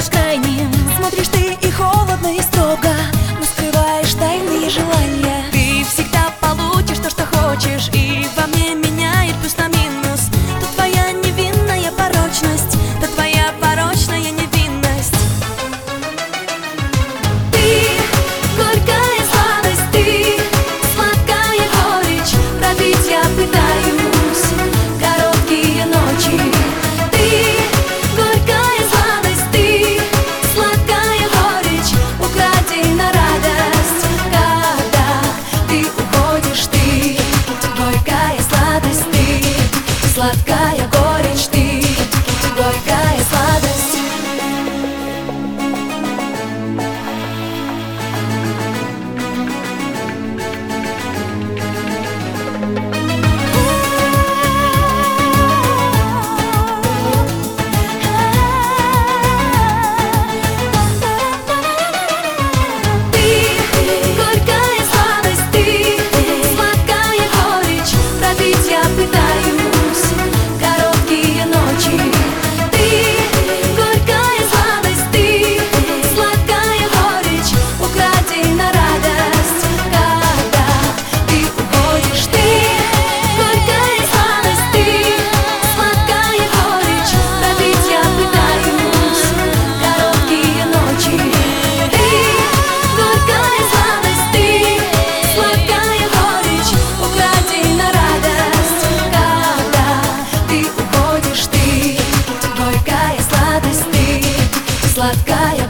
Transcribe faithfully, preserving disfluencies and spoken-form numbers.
бываешь крайним. Смотришь ты и холодно, и строго, но скрываешь тайные желания. Ты всегда получишь то, что хочешь, и во мне меняет плюс на минус. То твоя невинная порочность, то твоя порочная невинность. Ты горькая сладость, ты сладкая горечь. Пробить я пытаюсь короткие ночи. Ты горькая сладость, ты сладкая горечь. Укради на радость, когда ты уходишь. Ты горькая сладость, ты сладкая горечь. Ты горькая сладость. Сладкая